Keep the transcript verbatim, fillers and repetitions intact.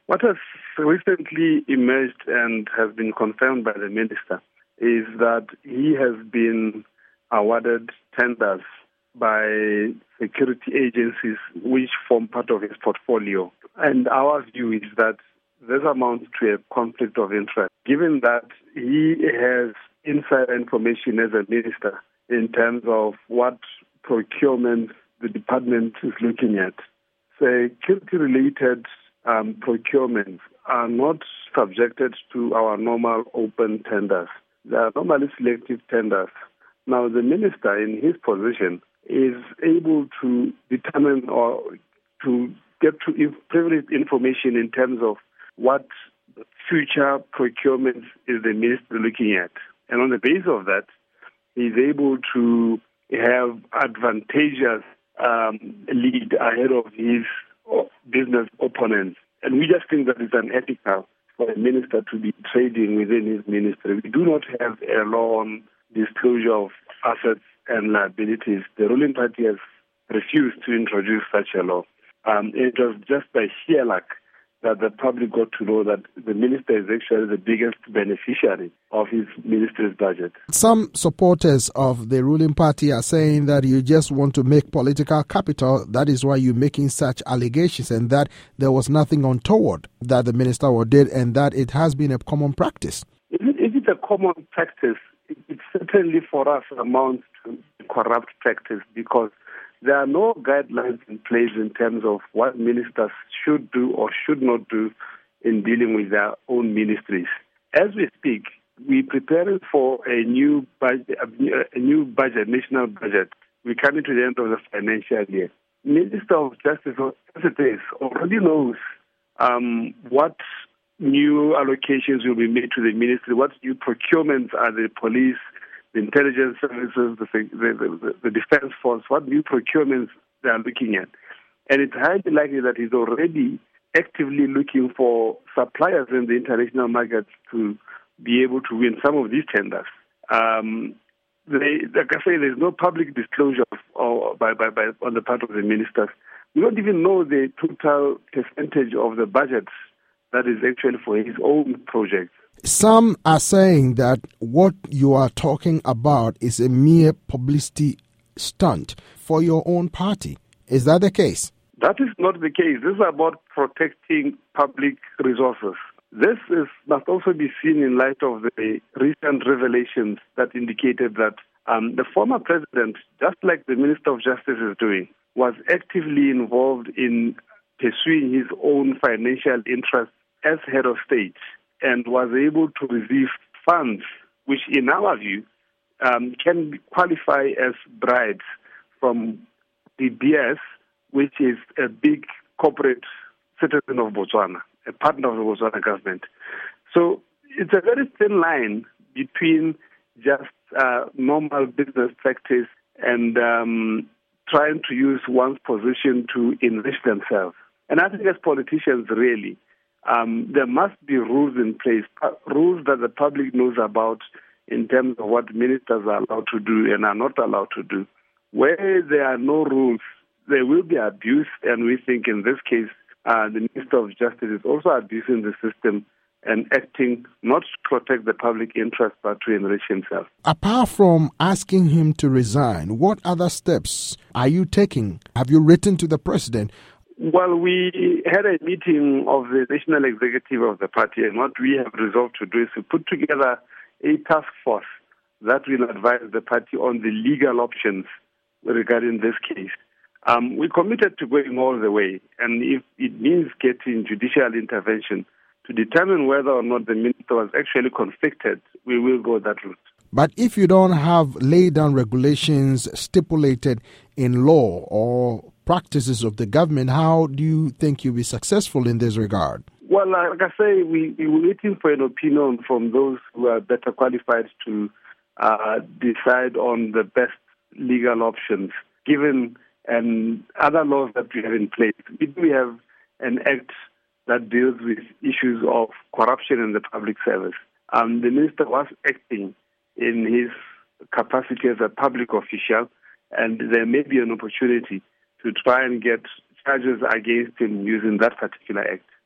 What has recently emerged and has been confirmed by the minister is that he has been awarded tenders by security agencies which form part of his portfolio. And our view is that this amounts to a conflict of interest, given that he has inside information as a minister in terms of what procurement the department is looking at. Security-related um, procurements are not subjected to our normal open tenders. They are normally selective tenders. Now, the minister in his position is able to determine or to get to privileged information in terms of what future procurements is the minister looking at. And on the basis of that, he's able to have advantageous um, lead ahead of his business opponents. And we just think that it's unethical for a minister to be trading within his ministry. We do not have a law on disclosure of assets and liabilities. The ruling party has refused to introduce such a law. Um, it was just by sheer luck that the public got to know that the minister is actually the biggest beneficiary of his ministry's budget. Some supporters of the ruling party are saying that you just want to make political capital. That is why you're making such allegations, and that there was nothing untoward that the minister did, and that it has been a common practice. If, it, if it's a common practice, it, it certainly for us amounts to corrupt practice, because there are no guidelines in place in terms of what ministers should do or should not do in dealing with their own ministries. As we speak, we're preparing for a new budget, a new budget, national budget. We're coming to the end of the financial year. Minister of Justice, as it is, already knows um, what new allocations will be made to the ministry, what new procurements are the police, the intelligence services, the, the, the, the defense force, what new procurements they are looking at. And it's highly likely that he's already actively looking for suppliers in the international markets to be able to win some of these tenders. Um, they, like I say, there's no public disclosure of, or by, by, by, on the part of the ministers. We don't even know the total percentage of the budget that is actually for his own projects. Some are saying that what you are talking about is a mere publicity stunt for your own party. Is that the case? That is not the case. This is about protecting public resources. This is, must also be seen in light of the recent revelations that indicated that um, the former president, just like the Minister of Justice is doing, was actively involved in pursuing his own financial interests as head of state, and was able to receive funds which, in our view, um, can qualify as bribes from D B S, which is a big corporate citizen of Botswana, a partner of the Botswana government. So it's a very thin line between just uh, normal business practice and um, trying to use one's position to enrich themselves. And I think as politicians, really, Um, there must be rules in place, uh, rules that the public knows about in terms of what ministers are allowed to do and are not allowed to do. Where there are no rules, there will be abuse, and we think in this case, uh, the Minister of Justice is also abusing the system and acting not to protect the public interest but to enrich himself. Apart from asking him to resign, what other steps are you taking? Have you written to the president? Well, we had a meeting of the national executive of the party, and what we have resolved to do is to put together a task force that will advise the party on the legal options regarding this case. Um, we committed to going all the way, and if it means getting judicial intervention to determine whether or not the minister was actually convicted, we will go that route. But if you don't have laid down regulations stipulated in law or practices of the government, how do you think you'll be successful in this regard? Well, like I say, we, we were waiting for an opinion from those who are better qualified to uh, decide on the best legal options, given and other laws that we have in place. We do have an act that deals with issues of corruption in the public service. Um, the minister was acting in his capacity as a public official, and there may be an opportunity to try and get charges against him using that particular act.